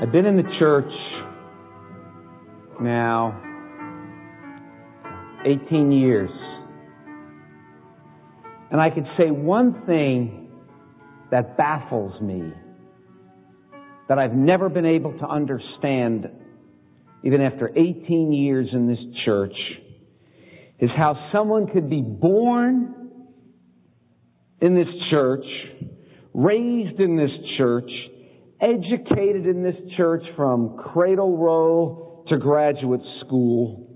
I've been in the church now 18 years. And I could say one thing that baffles me, that I've never been able to understand, even after 18 years in this church, is how someone could be born in this church, raised in this church, educated in this church from cradle roll to graduate school,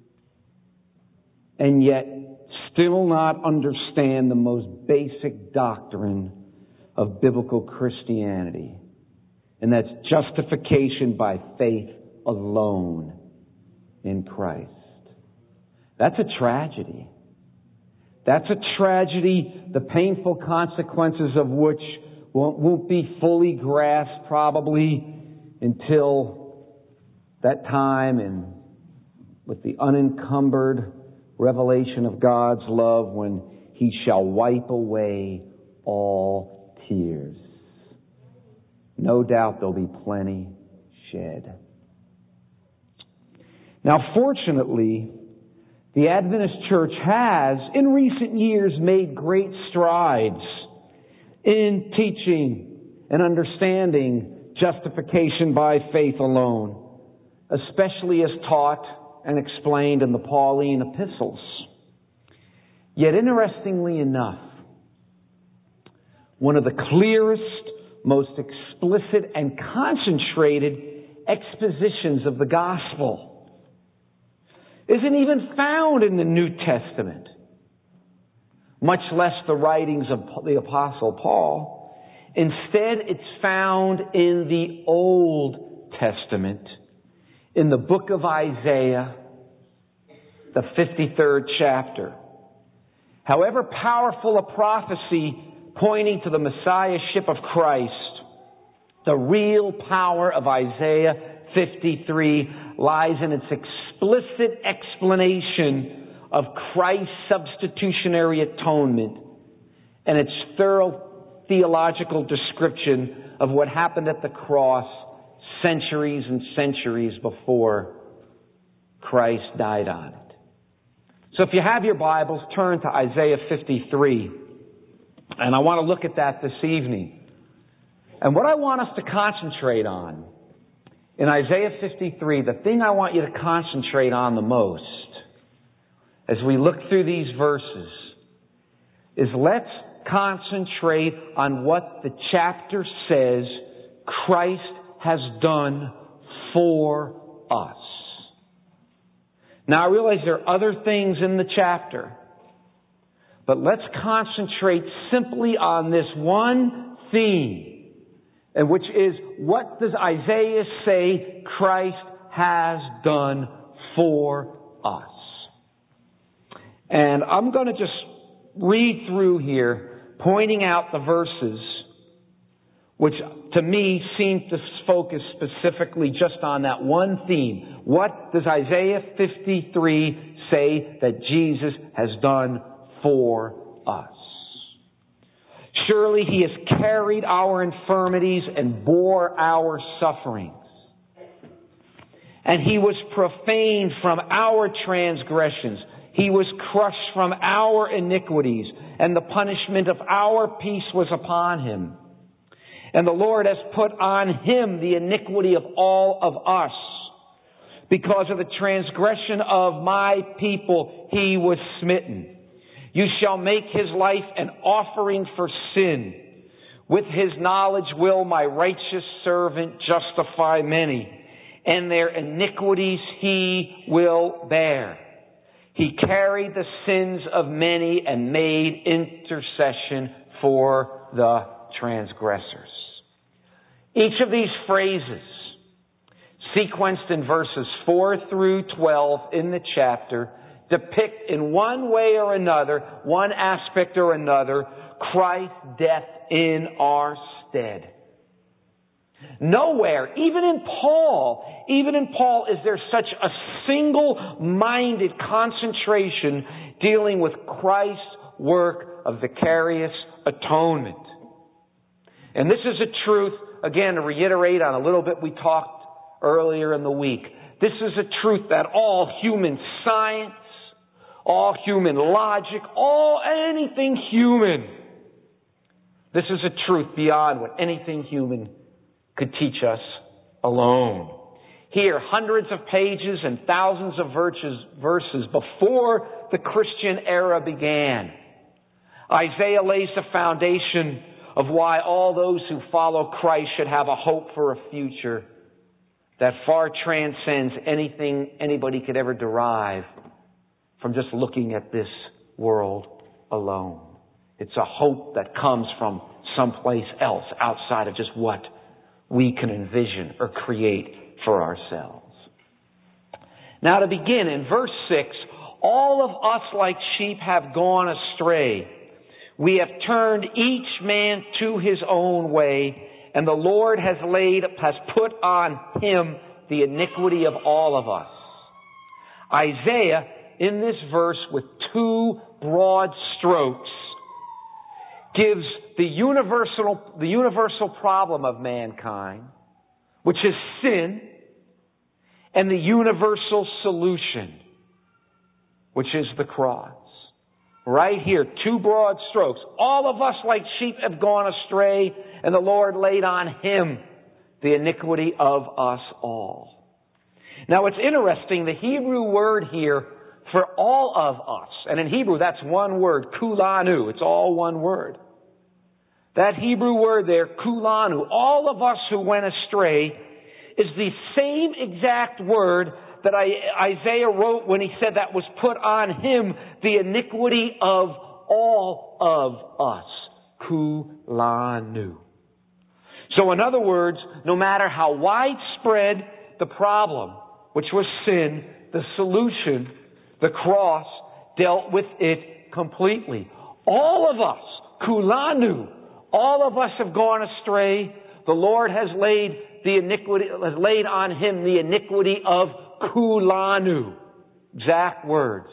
and yet still not understand the most basic doctrine of biblical Christianity. And that's justification by faith alone in Christ. That's a tragedy. That's a tragedy, the painful consequences of which won't be fully grasped probably until that time, and with the unencumbered revelation of God's love when He shall wipe away all tears. No doubt there'll be plenty shed. Now, fortunately, the Adventist Church has, in recent years, made great strides in teaching and understanding justification by faith alone, especially as taught and explained in the Pauline epistles. Yet, interestingly enough, one of the clearest, most explicit and concentrated expositions of the gospel isn't even found in the New Testament, much less the writings of the Apostle Paul. Instead, it's found in the Old Testament, in the book of Isaiah, the 53rd chapter. However powerful a prophecy pointing to the Messiahship of Christ, the real power of Isaiah 53 lies in its explicit explanation of Christ's substitutionary atonement and its thorough theological description of what happened at the cross centuries and centuries before Christ died on it. So if you have your Bibles, turn to Isaiah 53. And I want to look at that this evening. And what I want us to concentrate on in Isaiah 53, the thing I want you to concentrate on the most as we look through these verses is let's concentrate on what the chapter says Christ has done for us. Now I realize there are other things in the chapter, but let's concentrate simply on this one theme, and which is, what does Isaiah say Christ has done for us? And I'm going to just read through here, pointing out the verses which to me seem to focus specifically just on that one theme. What does Isaiah 53 say that Jesus has done for us? Surely He has carried our infirmities and bore our sufferings. And He was profaned from our transgressions. He was crushed from our iniquities, and the punishment of our peace was upon Him. And the Lord has put on Him the iniquity of all of us. Because of the transgression of my people, He was smitten. You shall make His life an offering for sin. With His knowledge will my righteous servant justify many, and their iniquities He will bear. He carried the sins of many and made intercession for the transgressors. Each of these phrases, sequenced in verses 4 through 12 in the chapter, depict in one way or another, one aspect or another, Christ's death in our stead. Nowhere, even in Paul, is there such a single-minded concentration dealing with Christ's work of vicarious atonement. And this is a truth again, to reiterate on a little bit we talked earlier in the week, this is a truth that all human science, all human logic, anything human, this is a truth beyond what anything human could teach us alone. Here, hundreds of pages and thousands of verses before the Christian era began, Isaiah lays the foundation of why all those who follow Christ should have a hope for a future that far transcends anything anybody could ever derive from just looking at this world alone. It's a hope that comes from someplace else outside of just what we can envision or create for ourselves. Now to begin, in verse 6, all of us like sheep have gone astray. We have turned each man to his own way, and the Lord has put on him the iniquity of all of us. Isaiah, in this verse with two broad strokes, gives the universal problem of mankind, which is sin, and the universal solution, which is the cross. Right here, two broad strokes. All of us like sheep have gone astray, and the Lord laid on him the iniquity of us all. Now it's interesting, the Hebrew word here for all of us, and in Hebrew that's one word, kulanu, it's all one word. That Hebrew word there, kulanu, all of us who went astray, is the same exact word that Isaiah wrote when he said that was put on him the iniquity of all of us. Kulanu. So in other words, no matter how widespread the problem, which was sin, the solution, the cross, dealt with it completely. All of us, kulanu, all of us have gone astray. The Lord has laid on him the iniquity of kulanu. Exact word,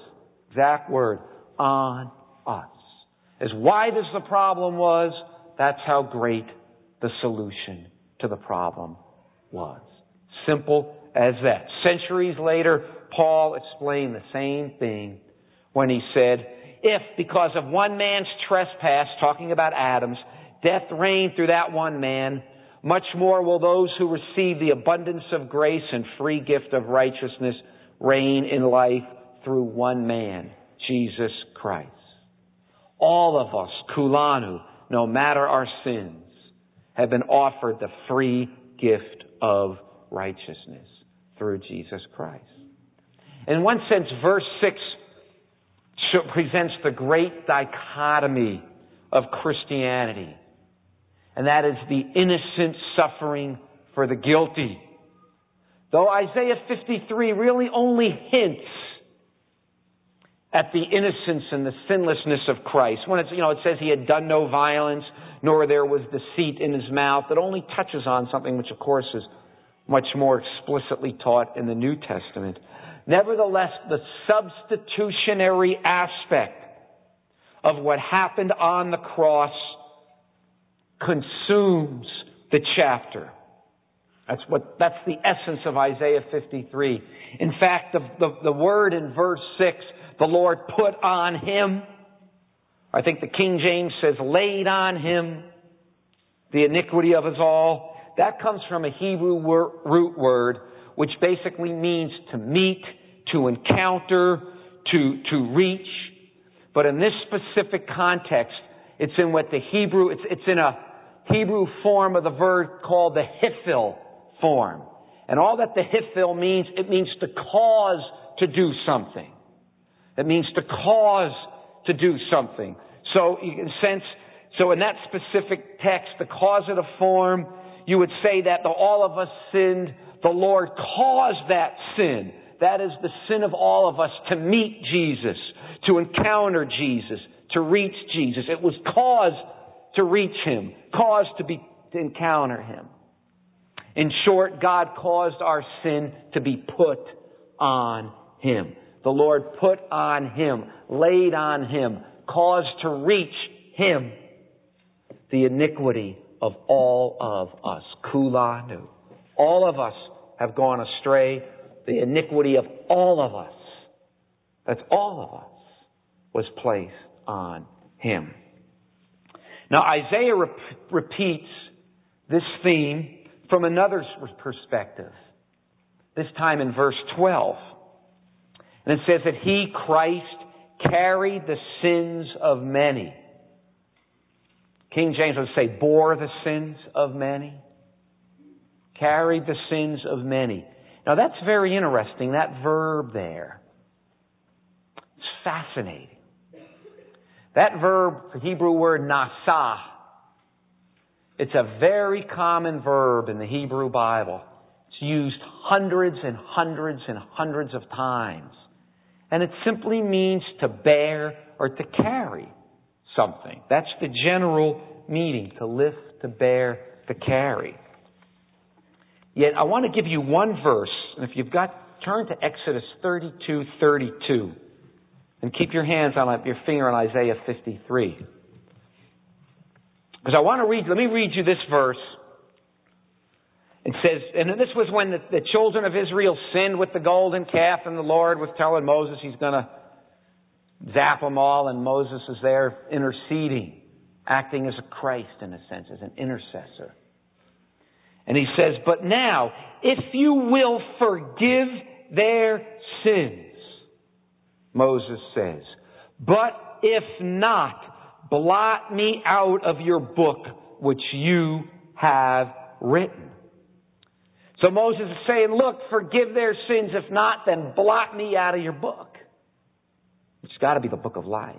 on us. As wide as the problem was, that's how great the solution to the problem was. Simple as that. Centuries later, Paul explained the same thing when he said, if because of one man's trespass, talking about Adam's, death reigned through that one man, much more will those who receive the abundance of grace and free gift of righteousness reign in life through one man, Jesus Christ. All of us, kulanu, no matter our sins, have been offered the free gift of righteousness through Jesus Christ. In one sense, verse 6 presents the great dichotomy of Christianity. And that is the innocent suffering for the guilty. Though Isaiah 53 really only hints at the innocence and the sinlessness of Christ. When it says he had done no violence, nor there was deceit in his mouth. It only touches on something which, of course, is much more explicitly taught in the New Testament. Nevertheless, the substitutionary aspect of what happened on the cross consumes the chapter. That's the essence of Isaiah 53. In fact, the word in verse 6, the Lord put on him. I think the King James says laid on him the iniquity of us all. That comes from a Hebrew root word, which basically means to meet, to encounter, to reach. But in this specific context, it's in what the Hebrew, it's in a Hebrew form of the verb called the hifil form. And all that the hifil means, it means to cause to do something. It means to cause to do something. So in that specific text, the causative form, you would say that all of us sinned, the Lord caused that sin. That is the sin of all of us to meet Jesus, to encounter Jesus, to reach Jesus. It was caused to reach him, caused to encounter him. In short, God caused our sin to be put on him. The Lord put on him, laid on him, caused to reach him the iniquity of all of us. Kulanu. All of us have gone astray. The iniquity of all of us, that's all of us, was placed on Him. Now Isaiah repeats this theme from another perspective. This time in verse 12. And it says that He, Christ, carried the sins of many. King James would say, bore the sins of many. Carried the sins of many. Now that's very interesting, that verb there. It's fascinating. That verb, the Hebrew word nasa, it's a very common verb in the Hebrew Bible. It's used hundreds and hundreds and hundreds of times. And it simply means to bear or to carry something. That's the general meaning, to lift, to bear, to carry. Yet I want to give you one verse, and if you've got, turn to Exodus 32:32, and keep your finger on Isaiah 53. Because I want to let me read you this verse. It says, and this was when the children of Israel sinned with the golden calf, and the Lord was telling Moses He's going to zap them all, and Moses is there interceding, acting as a Christ in a sense, as an intercessor. And He says, but now, if you will forgive their sins, Moses says, but if not, blot me out of your book which you have written. So Moses is saying, look, forgive their sins. If not, then blot me out of your book. It's got to be the book of life.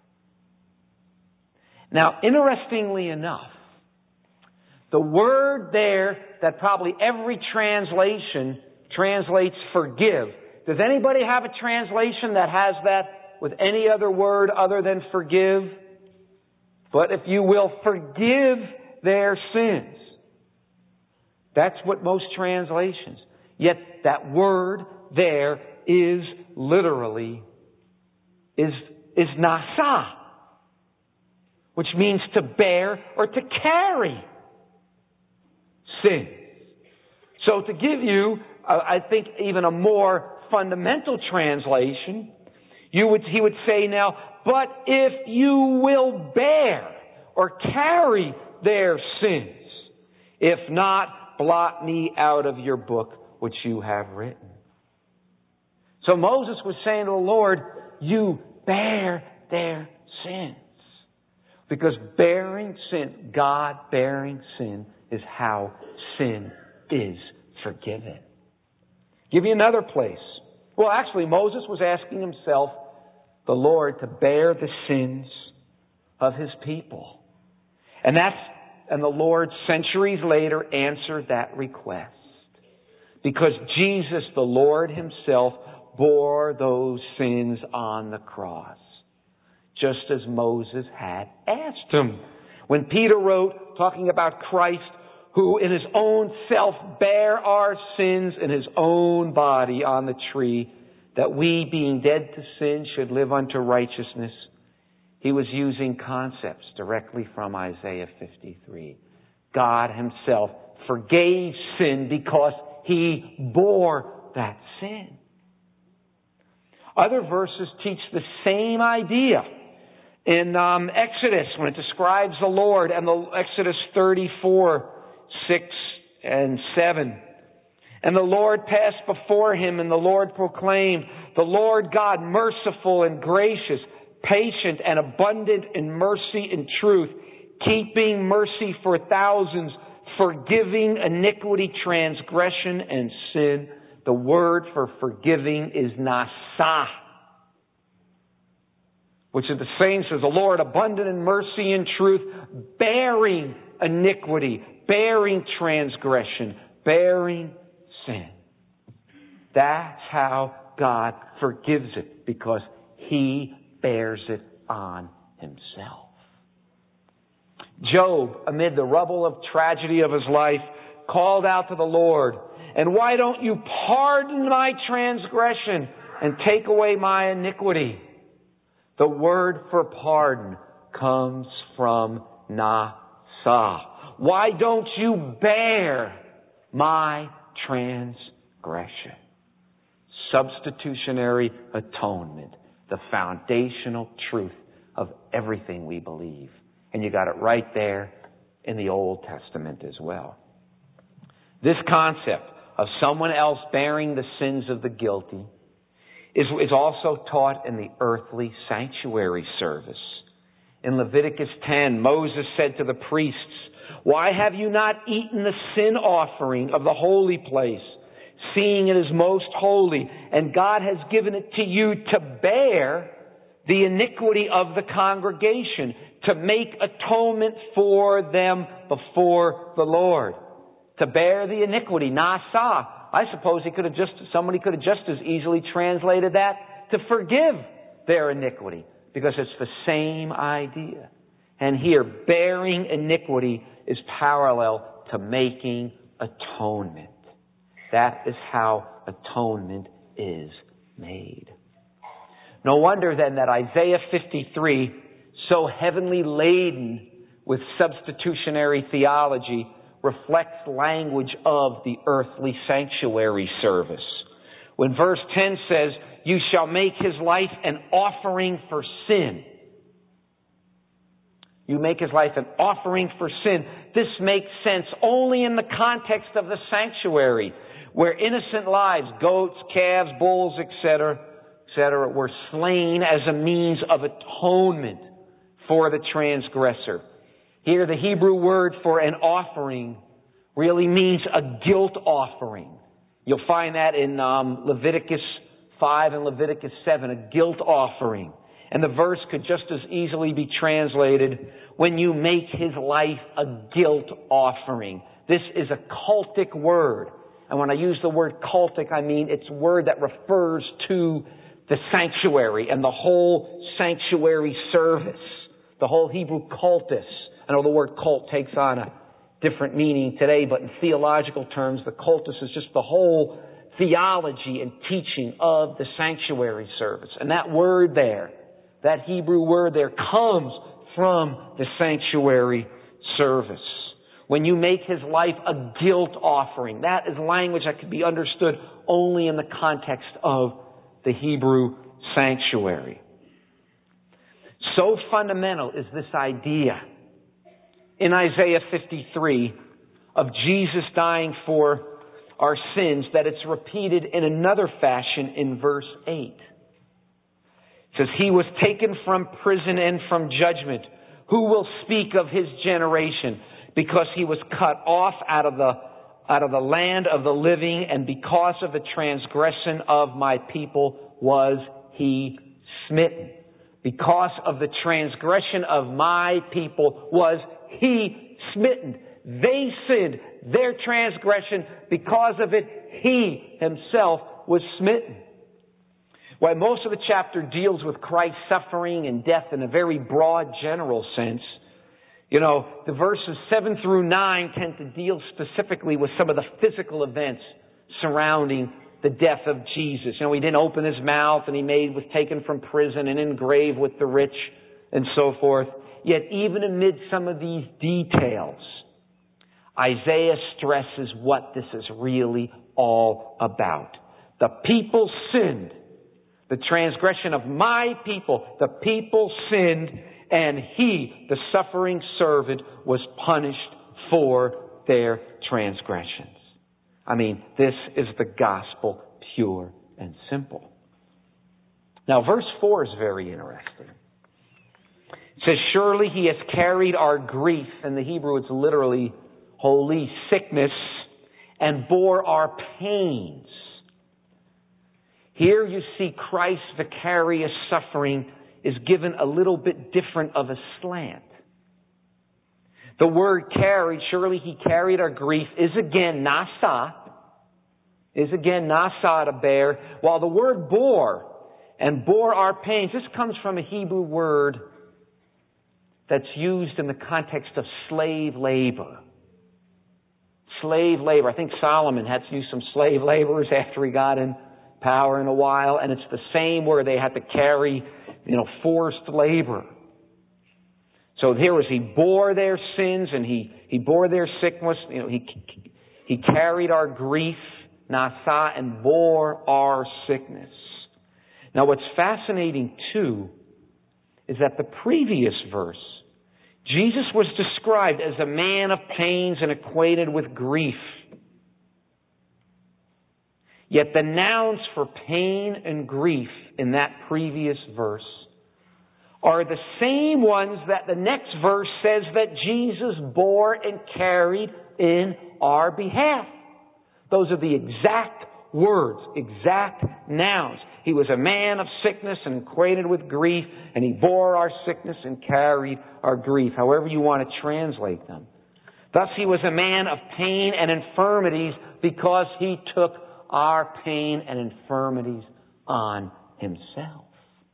Now, interestingly enough, the word there that probably every translation translates forgive. Does anybody have a translation that has that with any other word other than forgive? But if you will forgive their sins. That's what most translations. Yet that word there is literally, is nasa, which means to bear or to carry sin. So to give you, I think, even a more fundamental translation, he would say now, but if you will bear or carry their sins, if not, blot me out of your book which you have written. So Moses was saying to the Lord, you bear their sins. Because bearing sin, God bearing sin, is how sin is forgiven. Give you another place. Well, actually, Moses was asking himself, the Lord, to bear the sins of His people. And the Lord, centuries later, answered that request. Because Jesus, the Lord Himself, bore those sins on the cross. Just as Moses had asked Him. When Peter wrote, talking about Christ, who in His own self bare our sins in His own body on the tree, that we, being dead to sin, should live unto righteousness, he was using concepts directly from Isaiah 53. God Himself forgave sin because He bore that sin. Other verses teach the same idea. In Exodus, when it describes the Lord, and Exodus 34, 6 and 7. And the Lord passed before him, and the Lord proclaimed, the Lord God merciful and gracious, patient and abundant in mercy and truth, keeping mercy for thousands, forgiving iniquity, transgression, and sin. The word for forgiving is nasa, which is the same, says the Lord abundant in mercy and truth, bearing iniquity, bearing transgression, bearing sin. That's how God forgives it, because He bears it on Himself. Job, amid the rubble of tragedy of his life, called out to the Lord, and why don't you pardon my transgression and take away my iniquity? The word for pardon comes from nasa, Why don't you bear my transgression? Substitutionary atonement, the foundational truth of everything we believe. And you got it right there in the Old Testament as well. This concept of someone else bearing the sins of the guilty is also taught in the earthly sanctuary service. In Leviticus 10, Moses said to the priests, "Why have you not eaten the sin offering of the holy place, seeing it is most holy, and God has given it to you to bear the iniquity of the congregation, to make atonement for them before the Lord." To bear the iniquity, nasa. I suppose somebody could have just as easily translated that to forgive their iniquity, because it's the same idea. And here, bearing iniquity is parallel to making atonement. That is how atonement is made. No wonder then that Isaiah 53, so heavenly laden with substitutionary theology, reflects language of the earthly sanctuary service. When verse 10 says, "You shall make his life an offering for sin." You make his life an offering for sin. This makes sense only in the context of the sanctuary, where innocent lives, goats, calves, bulls, etc., were slain as a means of atonement for the transgressor. Here, the Hebrew word for an offering really means a guilt offering. You'll find that in Leviticus 5 and Leviticus 7, a guilt offering. And the verse could just as easily be translated, "When you make his life a guilt offering." This is a cultic word. And when I use the word cultic, I mean it's a word that refers to the sanctuary and the whole sanctuary service. The whole Hebrew cultus. I know the word cult takes on a different meaning today, but in theological terms, the cultus is just the whole theology and teaching of the sanctuary service. And that word there, that Hebrew word there, comes from the sanctuary service. When you make his life a guilt offering, that is language that can be understood only in the context of the Hebrew sanctuary. So fundamental is this idea in Isaiah 53 of Jesus dying for our sins that it's repeated in another fashion in verse 8. It says, "He was taken from prison and from judgment. Who will speak of his generation? Because he was cut off out of the land of the living, and because of the transgression of my people was he smitten." Because of the transgression of my people was he smitten. They sinned, their transgression. Because of it, he himself was smitten. While most of the chapter deals with Christ's suffering and death in a very broad, general sense, the verses 7 through 9 tend to deal specifically with some of the physical events surrounding the death of Jesus. He didn't open his mouth, and was taken from prison and in grave with the rich and so forth. Yet even amid some of these details, Isaiah stresses what this is really all about. The people sinned. The transgression of my people. The people sinned, and he, the suffering servant, was punished for their transgressions. This is the gospel, pure and simple. Now, verse 4 is very interesting. It says, "Surely he has carried our grief." In the Hebrew, it's literally holy sickness, "and bore our pains." Here you see Christ's vicarious suffering is given a little bit different of a slant. The word carried, "surely he carried our grief," is again nasa. To bear. While the word bore and bore our pains, this comes from a Hebrew word that's used in the context of slave labor. Slave labor. I think Solomon had to use some slave laborers after he got in power in a while, and it's the same where they had to carry, forced labor. So here was He bore their sins and He bore their sickness. He carried our grief, nasa, and bore our sickness. Now what's fascinating too is that the previous verse, Jesus was described as a man of pains and acquainted with grief. Yet the nouns for pain and grief in that previous verse are the same ones that the next verse says that Jesus bore and carried in our behalf. Those are the exact words, exact nouns. He was a man of sickness and acquainted with grief, and He bore our sickness and carried our grief, however you want to translate them. Thus He was a man of pain and infirmities because He took our pain and infirmities on Himself.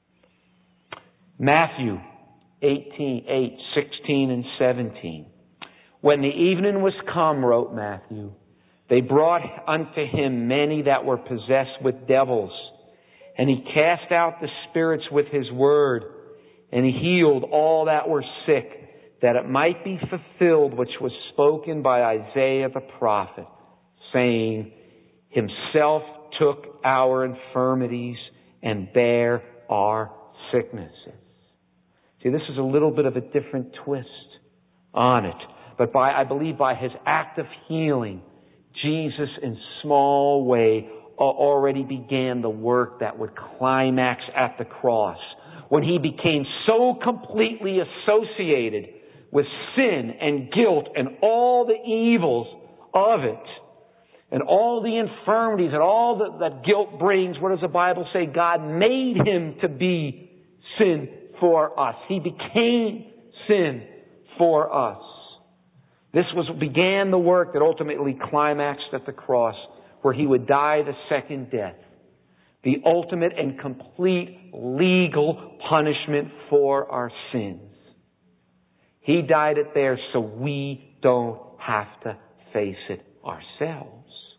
Matthew 18:8, 16, and 17. When the evening was come, wrote Matthew, they brought unto Him many that were possessed with devils, and He cast out the spirits with His word, and He healed all that were sick, that it might be fulfilled which was spoken by Isaiah the prophet, saying, Himself took our infirmities and bare our sicknesses. See, this is a little bit of a different twist on it. But I believe by His act of healing, Jesus in small way already began the work that would climax at the cross, when He became so completely associated with sin and guilt and all the evils of it, and all the infirmities and all that guilt brings. What does the Bible say? God made Him to be sin for us. He became sin for us. This began the work that ultimately climaxed at the cross, where He would die the second death, the ultimate and complete legal punishment for our sins. He died it there so we don't have to face it ourselves.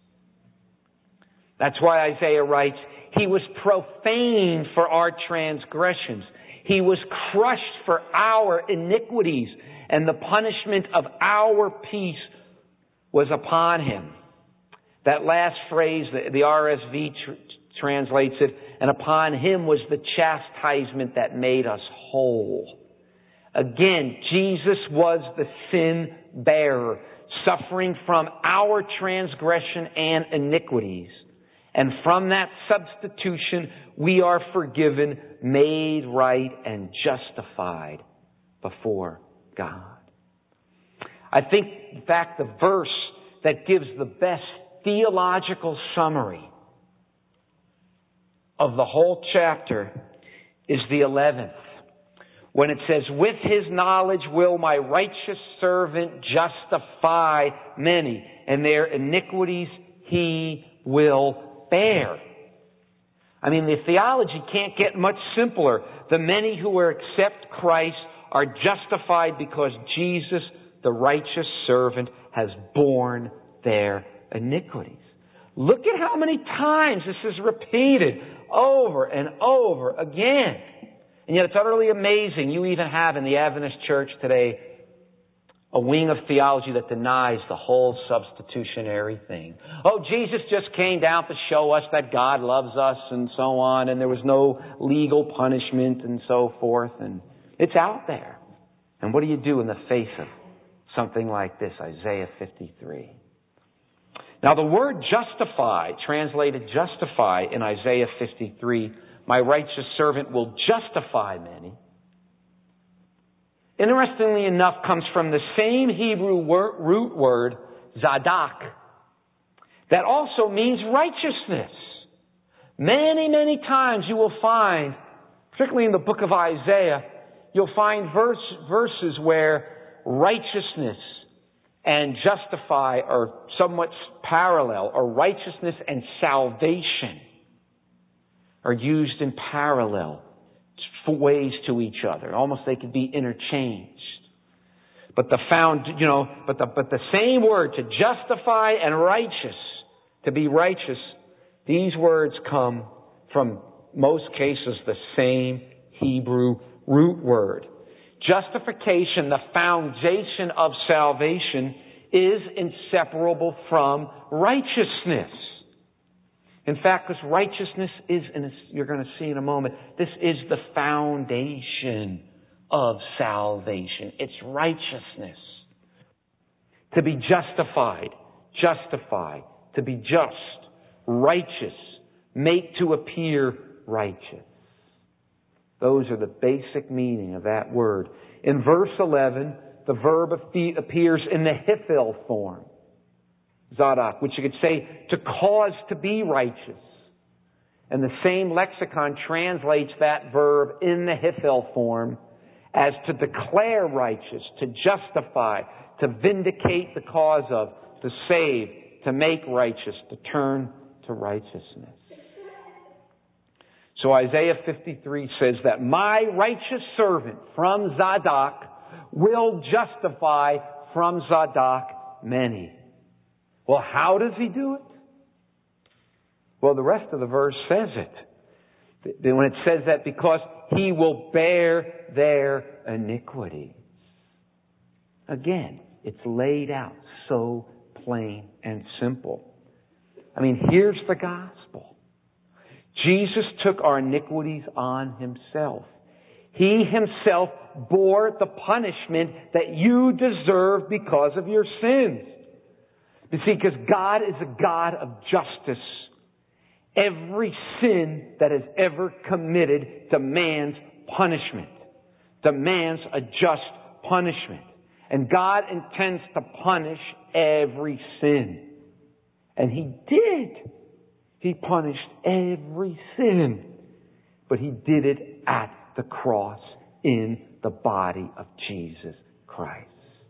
That's why Isaiah writes, He was profaned for our transgressions. He was crushed for our iniquities, and the punishment of our peace was upon Him. That last phrase, the RSV translates it, and upon Him was the chastisement that made us whole. Again, Jesus was the sin bearer, suffering from our transgression and iniquities. And from that substitution, we are forgiven, made right, and justified before God. I think, in fact, the verse that gives the best theological summary of the whole chapter is the 11th, when it says, with His knowledge will my righteous servant justify many, and their iniquities He will bear. I mean, the theology can't get much simpler. The many who accept Christ are justified because Jesus, the righteous servant, has borne their iniquities. Look at how many times this is repeated over and over again. And yet it's utterly amazing. You even have in the Adventist church today a wing of theology that denies the whole substitutionary thing. Oh, Jesus just came down to show us that God loves us and so on, and there was no legal punishment and so forth. And it's out there. And what do you do in the face of something like this, Isaiah 53? Now the word justify, translated justify in Isaiah 53, my righteous servant will justify many, interestingly enough, comes from the same Hebrew root word, zadak, that also means righteousness. Many, many times you will find, particularly in the book of Isaiah, you'll find verses where righteousness and justify are somewhat parallel, or righteousness and salvation are used in parallel ways to each other. Almost they could be interchanged. But the same word, to justify and righteous, to be righteous, these words come from most cases the same Hebrew root word. Justification, the foundation of salvation, is inseparable from righteousness. In fact, because righteousness is, you're going to see in a moment, this is the foundation of salvation. It's righteousness. To be justified, to be just, righteous, make to appear righteous. Those are the basic meaning of that word. In verse 11, the verb appears in the hifil form, zadok, which you could say to cause to be righteous. And the same lexicon translates that verb in the hifil form as to declare righteous, to justify, to vindicate the cause of, to save, to make righteous, to turn to righteousness. So Isaiah 53 says that my righteous servant from Zadok will justify from Zadok many. Well, how does he do it? Well, the rest of the verse says it. When it says that, because he will bear their iniquities. Again, it's laid out so plain and simple. I mean, here's the gospel. Jesus took our iniquities on himself. He himself bore the punishment that you deserve because of your sins. You see, because God is a God of justice. Every sin that is ever committed demands punishment. Demands a just punishment. And God intends to punish every sin. And He did. He punished every sin. But He did it at the cross in the body of Jesus Christ.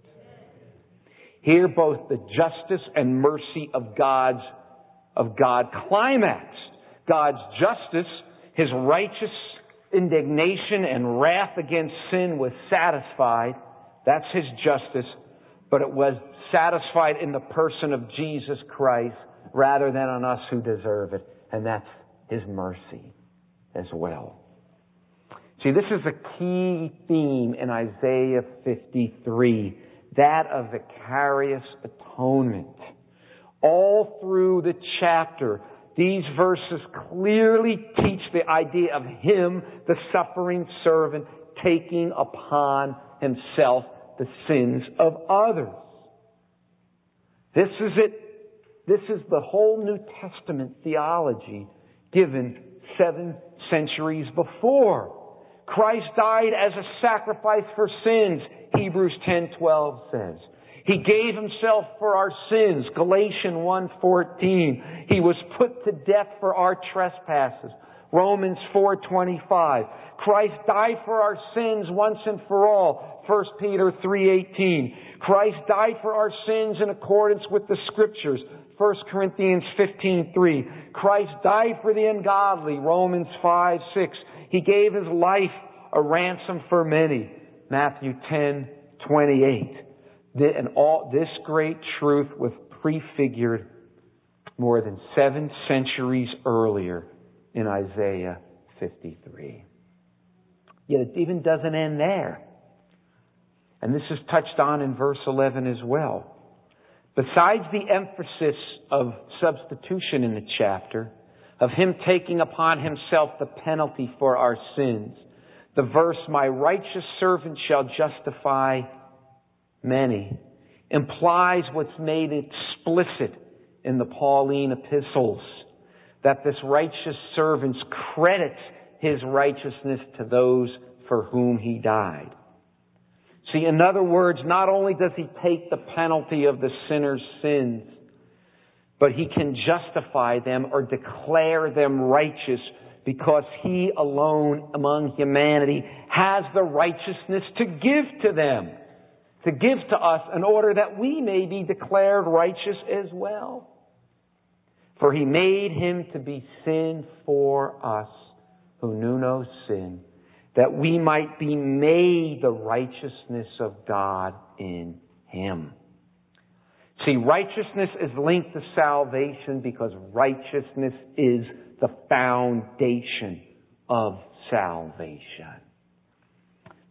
Here both the justice and mercy of God climaxed. God's justice, His righteous indignation and wrath against sin was satisfied. That's His justice. But it was satisfied in the person of Jesus Christ rather than on us who deserve it. And that's His mercy as well. See, this is a key theme in Isaiah 53, that of vicarious atonement. All through the chapter, these verses clearly teach the idea of Him, the suffering servant, taking upon Himself the sins of others. This is it. This is the whole New Testament theology given 7 centuries before. Christ died as a sacrifice for sins, Hebrews 10:12 says. He gave Himself for our sins, Galatians 1:14. He was put to death for our trespasses, Romans 4:25. Christ died for our sins once and for all, 1 Peter 3:18. Christ died for our sins in accordance with the Scriptures, 1 Corinthians 15:3. Christ died for the ungodly, Romans 5:6. He gave His life a ransom for many, Matthew 10:28. And all this great truth was prefigured more than 7 centuries earlier in Isaiah 53. Yet it even doesn't end there. And this is touched on in verse 11 as well. Besides the emphasis of substitution in the chapter, of Him taking upon Himself the penalty for our sins, the verse, my righteous servant shall justify many, implies what's made explicit in the Pauline epistles, that this righteous servant credits his righteousness to those for whom he died. See, in other words, not only does he take the penalty of the sinner's sins, but he can justify them or declare them righteous because he alone among humanity has the righteousness to give to them, to give to us in order that we may be declared righteous as well. For He made Him to be sin for us who knew no sin, that we might be made the righteousness of God in Him. See, righteousness is linked to salvation because righteousness is the foundation of salvation.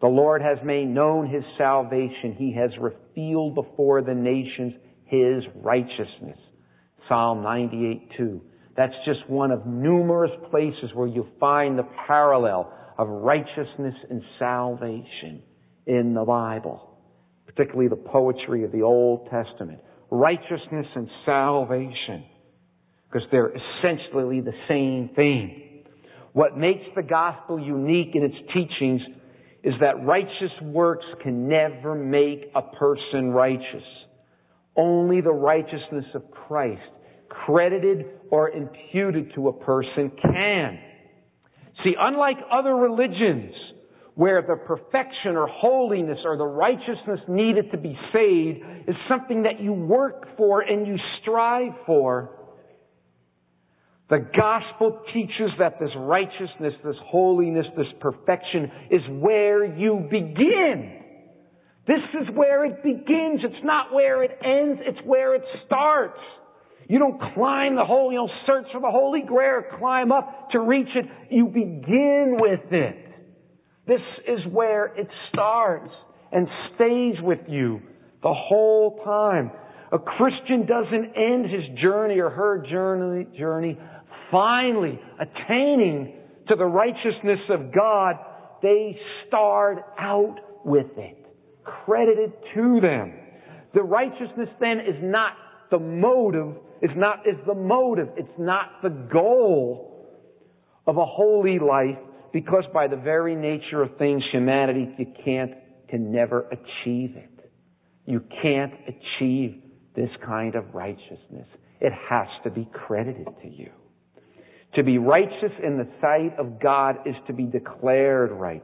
The Lord has made known His salvation. He has revealed before the nations His righteousness. Psalm 98:2. That's just one of numerous places where you find the parallel of righteousness and salvation in the Bible, particularly the poetry of the Old Testament. Righteousness and salvation, because they're essentially the same thing. What makes the gospel unique in its teachings is that righteous works can never make a person righteous. Only the righteousness of Christ, credited or imputed to a person, can. See, unlike other religions, where the perfection or holiness or the righteousness needed to be saved is something that you work for and you strive for, the gospel teaches that this righteousness, this holiness, this perfection is where you begin. This is where it begins. It's not where it ends. It's where it starts. You don't climb the holy, search for the Holy Grail, climb up to reach it. You begin with it. This is where it starts and stays with you the whole time. A Christian doesn't end his journey or her journey finally attaining to the righteousness of God. They start out with it, credited to them. The righteousness then is not the motive. It's not the goal of a holy life, because by the very nature of things, humanity, can never achieve it. You can't achieve this kind of righteousness. It has to be credited to you. To be righteous in the sight of God is to be declared righteous.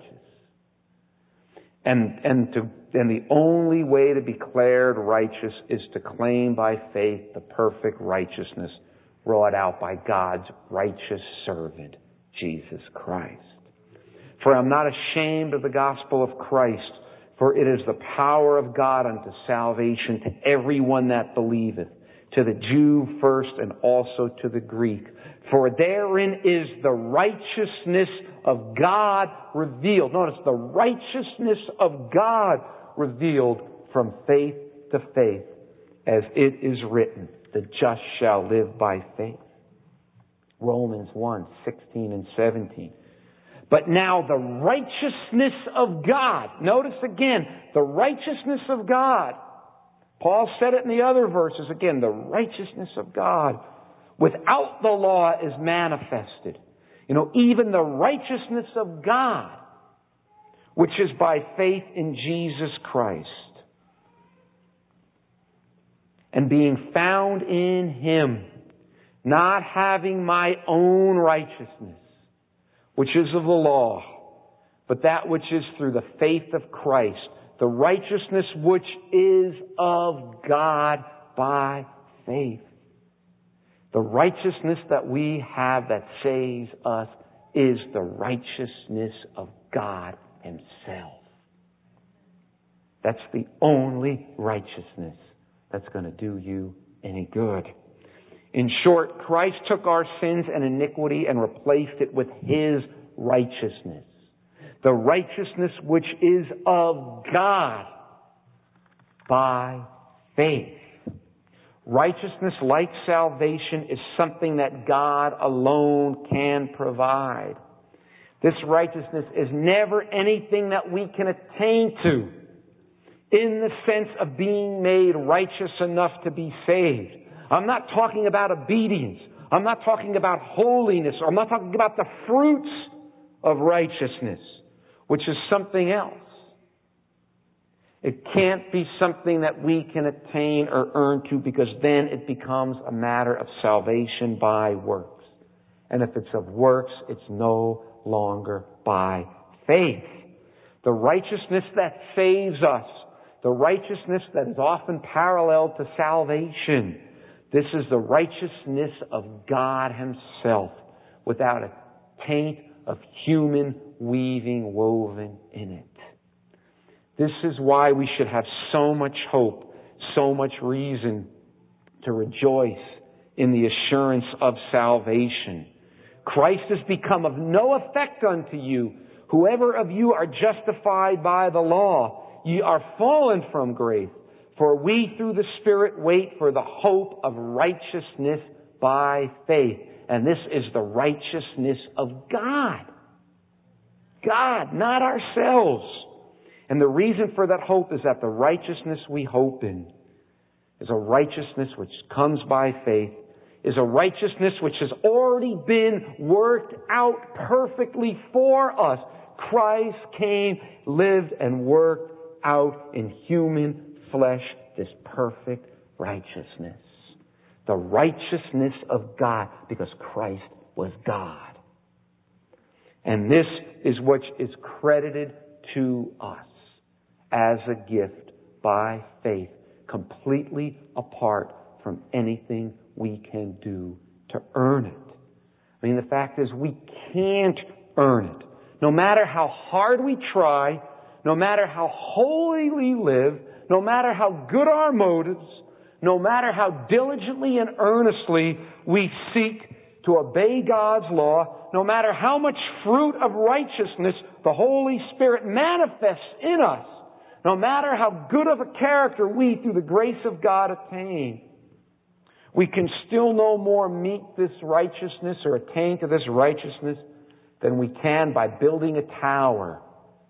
And the only way to be declared righteous is to claim by faith the perfect righteousness wrought out by God's righteous servant, Jesus Christ. For I am not ashamed of the gospel of Christ, for it is the power of God unto salvation to everyone that believeth, to the Jew first and also to the Greek. For therein is the righteousness of God revealed. Notice, the righteousness of God revealed from faith to faith, as it is written, the just shall live by faith. Romans 1:16 and 17. But now the righteousness of God. Notice again, the righteousness of God. Paul said it in the other verses. Again, the righteousness of God without the law is manifested. Even the righteousness of God, which is by faith in Jesus Christ. And being found in Him, not having my own righteousness, which is of the law, but that which is through the faith of Christ, the righteousness which is of God by faith. The righteousness that we have that saves us is the righteousness of God Himself. That's the only righteousness that's going to do you any good. In short, Christ took our sins and iniquity and replaced it with His righteousness. The righteousness which is of God by faith. Righteousness, like salvation, is something that God alone can provide. This righteousness is never anything that we can attain to in the sense of being made righteous enough to be saved. I'm not talking about obedience. I'm not talking about holiness. I'm not talking about the fruits of righteousness, which is something else. It can't be something that we can attain or earn to, because then it becomes a matter of salvation by works. And if it's of works, it's no longer by faith. The righteousness that saves us, the righteousness that is often parallel to salvation, this is the righteousness of God Himself, without a taint of human weaving woven in it. This is why we should have so much hope, so much reason to rejoice in the assurance of salvation. Christ has become of no effect unto you, Whoever of you are justified by the law, ye are fallen from grace. For we through the Spirit wait for the hope of righteousness by faith. And this is the righteousness of God. God, not ourselves. And the reason for that hope is that the righteousness we hope in is a righteousness which comes by faith, is a righteousness which has already been worked out perfectly for us. Christ came, lived, and worked out in human flesh this perfect righteousness. The righteousness of God, because Christ was God. And this is what is credited to us as a gift by faith, completely apart from anything we can do to earn it. I mean, the fact is we can't earn it. No matter how hard we try, no matter how holy we live, no matter how good our motives, no matter how diligently and earnestly we seek to obey God's law, no matter how much fruit of righteousness the Holy Spirit manifests in us, no matter how good of a character we, through the grace of God, attain, we can still no more meet this righteousness or attain to this righteousness than we can by building a tower,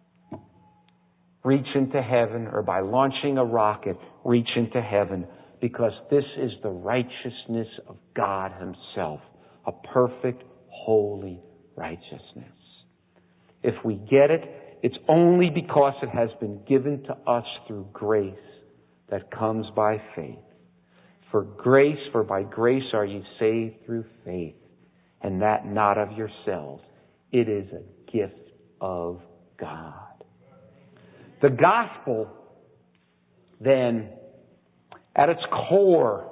reach into heaven, or by launching a rocket, reach into heaven, because this is the righteousness of God Himself, a perfect, holy righteousness. If we get it, it's only because it has been given to us through grace that comes by faith. For by grace are you saved through faith, and that not of yourselves. It is a gift of God. The gospel, then, at its core,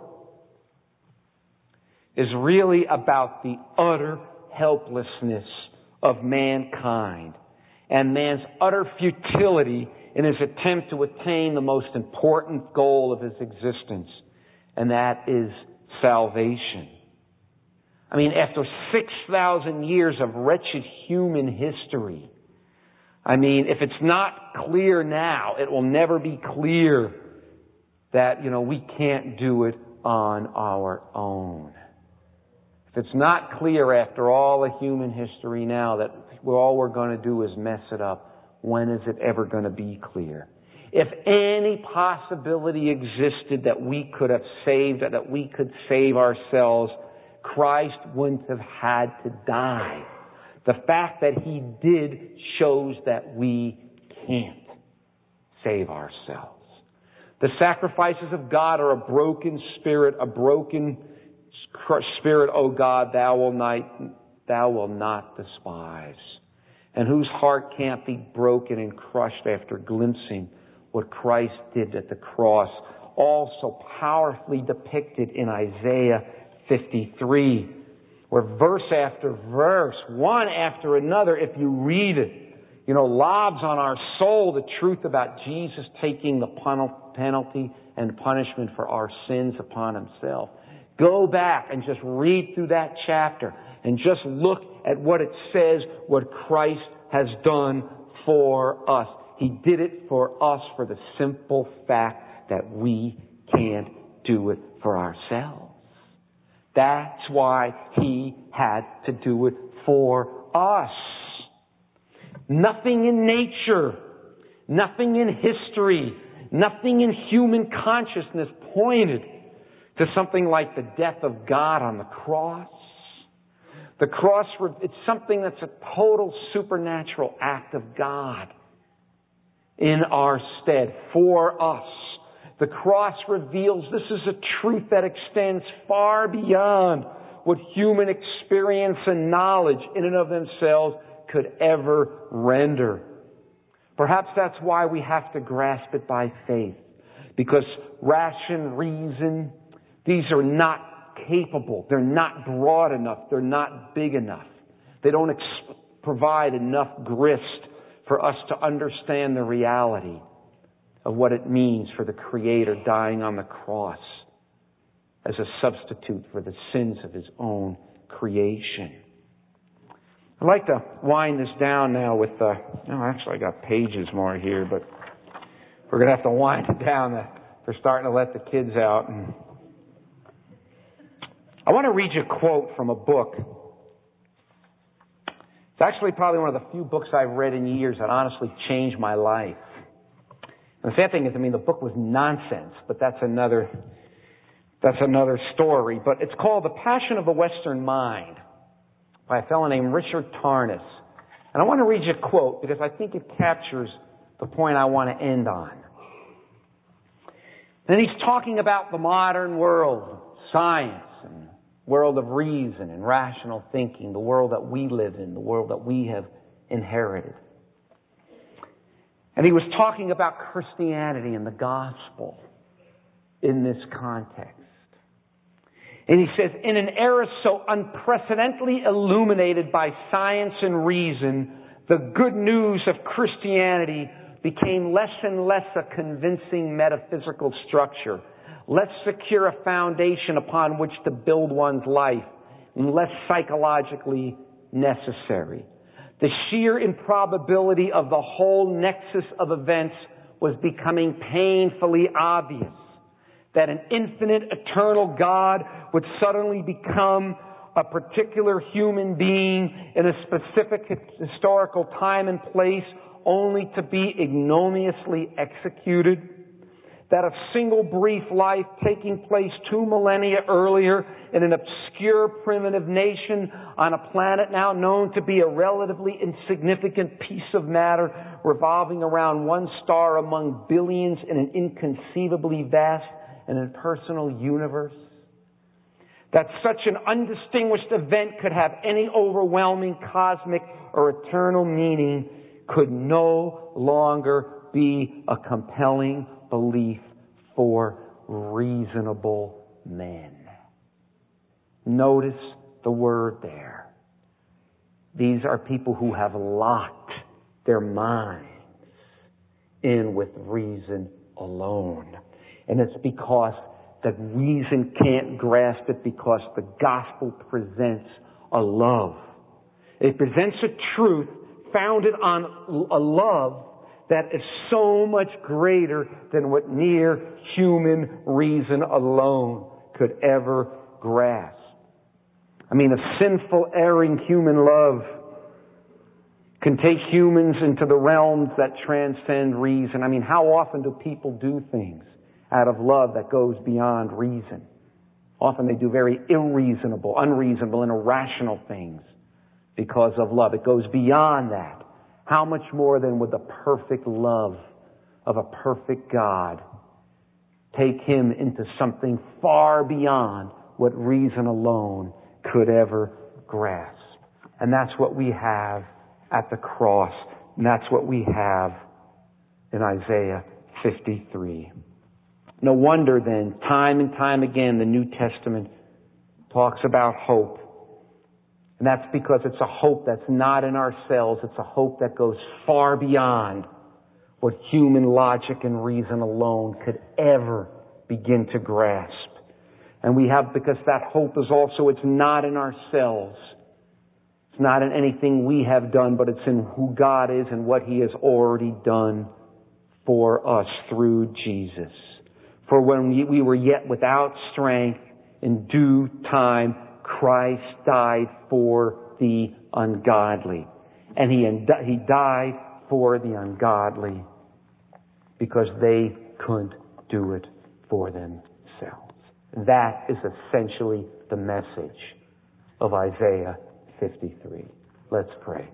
is really about the utter helplessness of mankind and man's utter futility in his attempt to attain the most important goal of his existence, and that is salvation. I mean, after 6,000 years of wretched human history, I mean, if it's not clear now, it will never be clear that, we can't do it on our own. If it's not clear after all of human history now that all we're going to do is mess it up, when is it ever going to be clear? If any possibility existed that we could have saved, that we could save ourselves, Christ wouldn't have had to die. The fact that He did shows that we can't save ourselves. The sacrifices of God are a broken spirit, O God, thou will not despise, and whose heart can't be broken and crushed after glimpsing what Christ did at the cross, also powerfully depicted in Isaiah 53, where verse after verse, one after another, if you read it, lobs on our soul the truth about Jesus taking the penalty and punishment for our sins upon Himself. Go back and just read through that chapter and just look at what it says, what Christ has done for us. He did it for us for the simple fact that we can't do it for ourselves. That's why He had to do it for us. Nothing in nature, nothing in history, nothing in human consciousness pointed to something like the death of God on the cross. The cross, it's something that's a total supernatural act of God in our stead for us. The cross reveals this is a truth that extends far beyond what human experience and knowledge in and of themselves could ever render. Perhaps that's why we have to grasp it by faith. Because ration, reason, these are not capable. They're not broad enough. They're not big enough. They don't provide enough grist for us to understand the reality of what it means for the Creator dying on the cross as a substitute for the sins of His own creation. I'd like to wind this down now with, actually I got pages more here, but we're going to have to wind it down. They're starting to let the kids out. And I want to read you a quote from a book. It's actually probably one of the few books I've read in years that honestly changed my life. And the sad thing is, the book was nonsense, but that's another story. But it's called The Passion of the Western Mind by a fellow named Richard Tarnas. And I want to read you a quote because I think it captures the point I want to end on. Then he's talking about the modern world, science, and world of reason and rational thinking, the world that we live in, the world that we have inherited. And he was talking about Christianity and the gospel in this context. And he says, in an era so unprecedentedly illuminated by science and reason, the good news of Christianity became less and less a convincing metaphysical structure, less secure a foundation upon which to build one's life, and less psychologically necessary. The sheer improbability of the whole nexus of events was becoming painfully obvious. That an infinite, eternal God would suddenly become a particular human being in a specific historical time and place only to be ignominiously executed. That a single brief life taking place 2 millennia earlier in an obscure primitive nation on a planet now known to be a relatively insignificant piece of matter revolving around one star among billions in an inconceivably vast and impersonal universe. That such an undistinguished event could have any overwhelming cosmic or eternal meaning could no longer be a compelling belief for reasonable men. Notice the word there. These are people who have locked their minds in with reason alone. And it's because the reason can't grasp it because the gospel presents a love. It presents a truth founded on a love that is so much greater than what mere human reason alone could ever grasp. A sinful, erring human love can take humans into the realms that transcend reason. How often do people do things out of love that goes beyond reason? Often they do very unreasonable, and irrational things because of love. It goes beyond that. How much more then would the perfect love of a perfect God take him into something far beyond what reason alone could ever grasp? And that's what we have at the cross. And that's what we have in Isaiah 53. No wonder then, time and time again, the New Testament talks about hope. And that's because it's a hope that's not in ourselves. It's a hope that goes far beyond what human logic and reason alone could ever begin to grasp. And we have, because that hope is also, it's not in ourselves. It's not in anything we have done, but it's in who God is and what He has already done for us through Jesus. For when we were yet without strength, in due time, Christ died for the ungodly. And He died for the ungodly because they couldn't do it for themselves. That is essentially the message of Isaiah 53. Let's pray.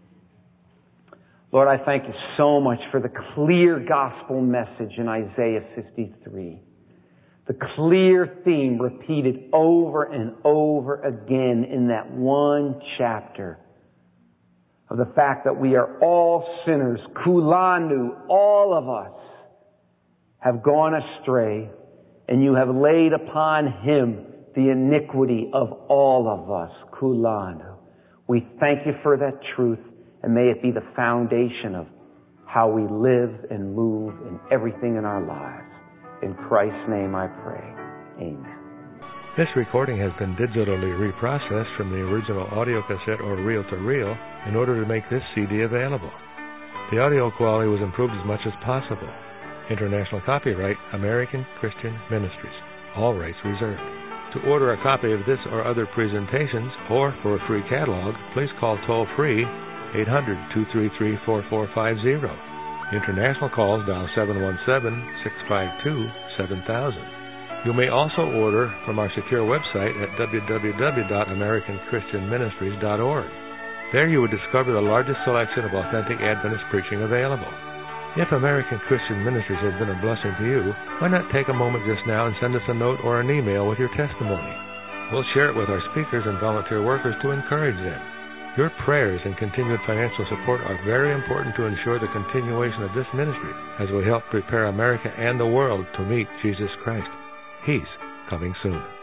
Lord, I thank you so much for the clear gospel message in Isaiah 53. The clear theme repeated over and over again in that one chapter of the fact that we are all sinners. Kulanu, all of us have gone astray, and you have laid upon Him the iniquity of all of us. Kulanu. We thank you for that truth, and may it be the foundation of how we live and move in everything in our lives. In Christ's name I pray. Amen. This recording has been digitally reprocessed from the original audio cassette or reel-to-reel in order to make this CD available. The audio quality was improved as much as possible. International copyright, American Christian Ministries. All rights reserved. To order a copy of this or other presentations, or for a free catalog, please call toll-free 800-233-4450. International calls dial 717-652-7000. You may also order from our secure website at www.americanchristianministries.org. There you would discover the largest selection of authentic Adventist preaching available. If American Christian Ministries has been a blessing to you, why not take a moment just now and send us a note or an email with your testimony? We'll share it with our speakers and volunteer workers to encourage them. Your prayers and continued financial support are very important to ensure the continuation of this ministry as we help prepare America and the world to meet Jesus Christ. He's coming soon.